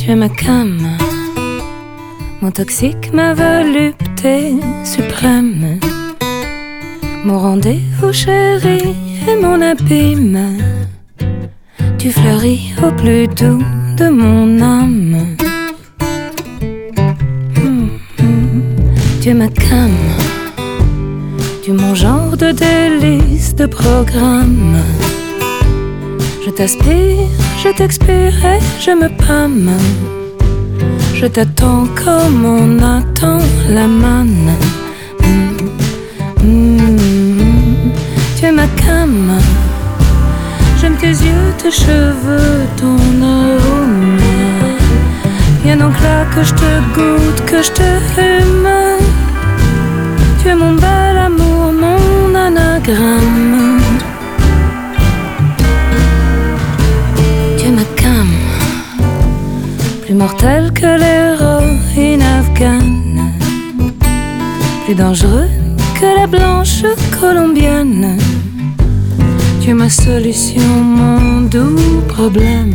Tu es ma cam, mon toxique, ma volupté suprême, mon rendez-vous chéri et mon abîme. Tu fleuris au plus doux de mon âme. Tu es ma cam, tu es mon genre de délice, de programme. Je t'aspire, je t'expire et je me pâme. Je t'attends comme on attend la manne. Tu es ma cam, j'aime tes yeux, tes cheveux, ton arôme. Viens donc là que je te goûte, que je te hume. Tu es mon bel amour, mon anagramme. Tu es ma cam, plus mortelle que l'héroïne afghane, plus dangereux que la blanche colombienne. Tu es ma solution, mon doux problème.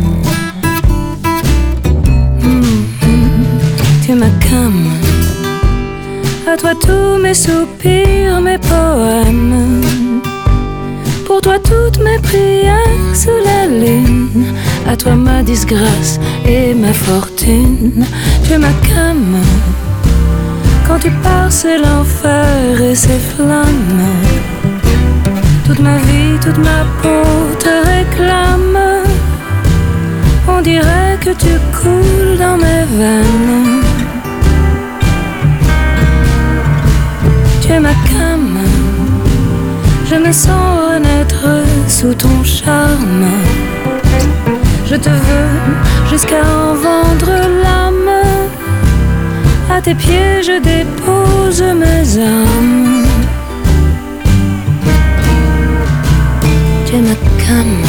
Tu es ma cam, à toi tous mes soupirs, mes poèmes. Pour toi toutes mes prières sous la lune. À toi ma disgrâce et ma fortune. Tu es ma cam, quand tu pars c'est l'enfer et ses flammes. Toute ma vie, toute ma peau te réclame. On dirait que tu coules dans mes veines. Tu es ma cam, je me sens renaître sous ton charme. Je te veux jusqu'à en vendre l'âme. À tes pieds je dépose mes armes. Tu es ma cam.